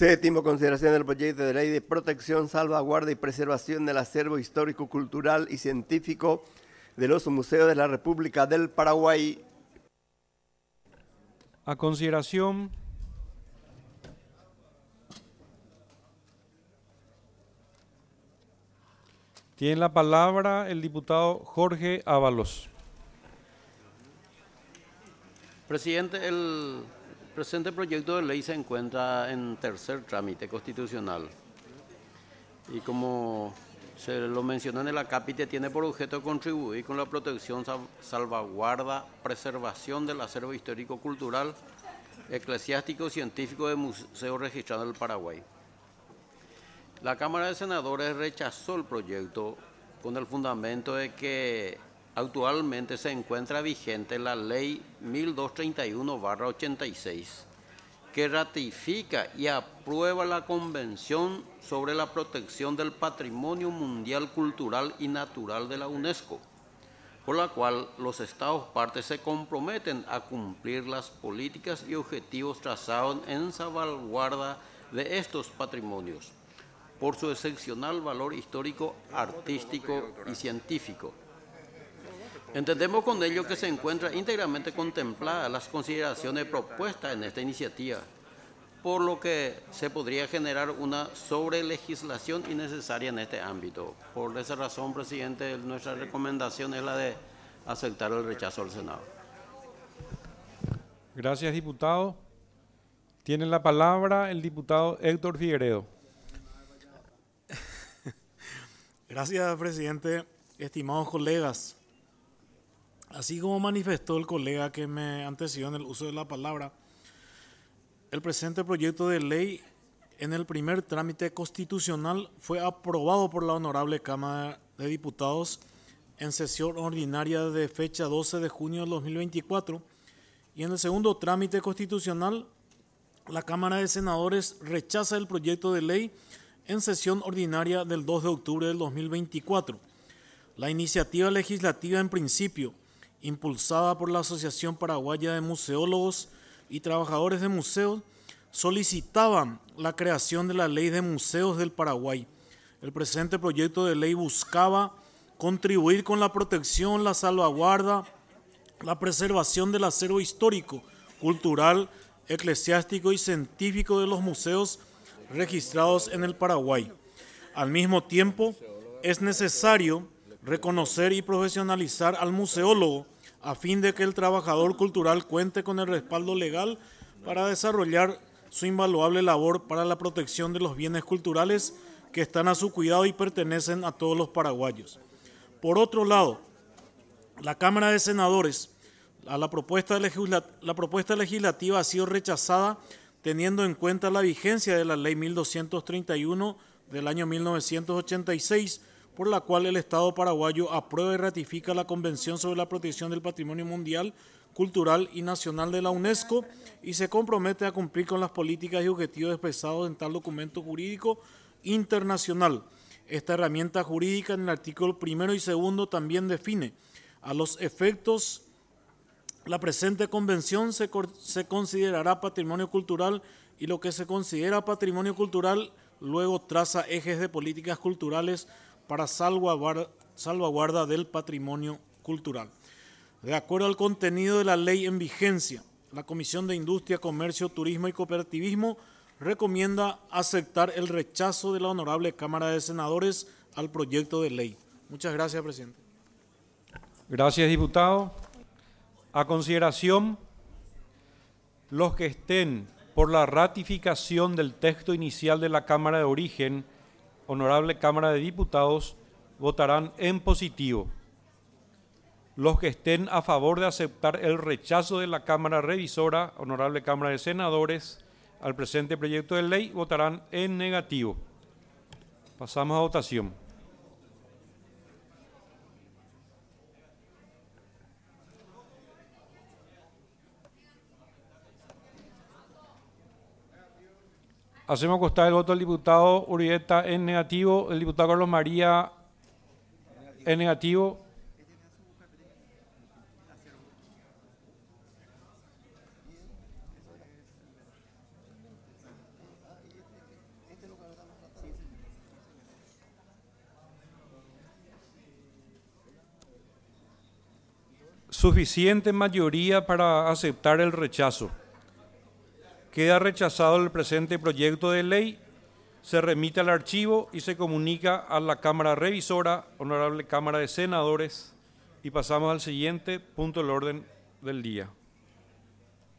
Séptimo, consideración del proyecto de ley de protección, salvaguarda y preservación del acervo histórico, cultural y científico de los museos de la República del Paraguay. A consideración. Tiene la palabra el diputado Jorge Ábalos. Presidente, el presente proyecto de ley se encuentra en tercer trámite constitucional y como se lo mencionó en el acápite, tiene por objeto contribuir con la protección, salvaguarda, preservación del acervo histórico, cultural, eclesiástico y científico de museos registrados en el Paraguay. La Cámara de Senadores rechazó el proyecto con el fundamento de que actualmente se encuentra vigente la Ley 1231/86, que ratifica y aprueba la Convención sobre la Protección del Patrimonio Mundial Cultural y Natural de la UNESCO, por la cual los Estados partes se comprometen a cumplir las políticas y objetivos trazados en salvaguarda de estos patrimonios, por su excepcional valor histórico, artístico y científico. Entendemos con ello que se encuentra íntegramente contempladas las consideraciones propuestas en esta iniciativa, por lo que se podría generar una sobrelegislación innecesaria en este ámbito. Por esa razón, presidente, nuestra recomendación es la de aceptar el rechazo al Senado. Gracias, diputado. Tiene la palabra el diputado Héctor Figueredo. Gracias, presidente. Estimados colegas, así como manifestó el colega que me antecedió en el uso de la palabra, el presente proyecto de ley en el primer trámite constitucional fue aprobado por la Honorable Cámara de Diputados en sesión ordinaria de fecha 12 de junio de 2024 y en el segundo trámite constitucional la Cámara de Senadores rechaza el proyecto de ley en sesión ordinaria del 2 de octubre del 2024. La iniciativa legislativa en principio, impulsada por la Asociación Paraguaya de Museólogos y Trabajadores de Museos, solicitaba la creación de la Ley de Museos del Paraguay. El presente proyecto de ley buscaba contribuir con la protección, la salvaguarda, la preservación del acervo histórico, cultural, eclesiástico y científico de los museos registrados en el Paraguay. Al mismo tiempo, es necesario reconocer y profesionalizar al museólogo a fin de que el trabajador cultural cuente con el respaldo legal para desarrollar su invaluable labor para la protección de los bienes culturales que están a su cuidado y pertenecen a todos los paraguayos. Por otro lado, la Cámara de Senadores, la propuesta legislativa ha sido rechazada teniendo en cuenta la vigencia de la Ley 1231 del año 1986, por la cual el Estado paraguayo aprueba y ratifica la Convención sobre la Protección del Patrimonio Mundial, Cultural y Nacional de la UNESCO y se compromete a cumplir con las políticas y objetivos expresados en tal documento jurídico internacional. Esta herramienta jurídica en el artículo 1 y 2 también define a los efectos. La presente convención se considerará patrimonio cultural y lo que se considera patrimonio cultural luego traza ejes de políticas culturales para salvaguarda del patrimonio cultural. De acuerdo al contenido de la ley en vigencia, la Comisión de Industria, Comercio, Turismo y Cooperativismo recomienda aceptar el rechazo de la Honorable Cámara de Senadores al proyecto de ley. Muchas gracias, presidente. Gracias, diputado. A consideración, los que estén por la ratificación del texto inicial de la Cámara de Origen, Honorable Cámara de Diputados, votarán en positivo. Los que estén a favor de aceptar el rechazo de la Cámara Revisora, Honorable Cámara de Senadores, al presente proyecto de ley, votarán en negativo. Pasamos a votación. Hacemos constar el voto del diputado Urieta en negativo, el diputado Carlos María en negativo. Suficiente mayoría para aceptar el rechazo. Queda rechazado el presente proyecto de ley, se remite al archivo y se comunica a la Cámara Revisora, Honorable Cámara de Senadores, y pasamos al siguiente punto del orden del día.